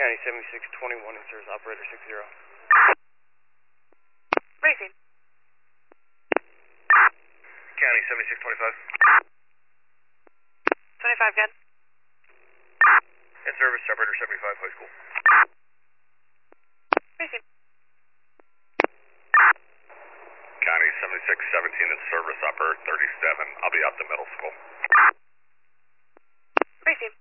County 7621 in service, operator 60. Racing. County 7625. 25, good. In service, operator 75, high school. Racing. County 7617 in service, operator 37. I'll be out to middle school. Racing.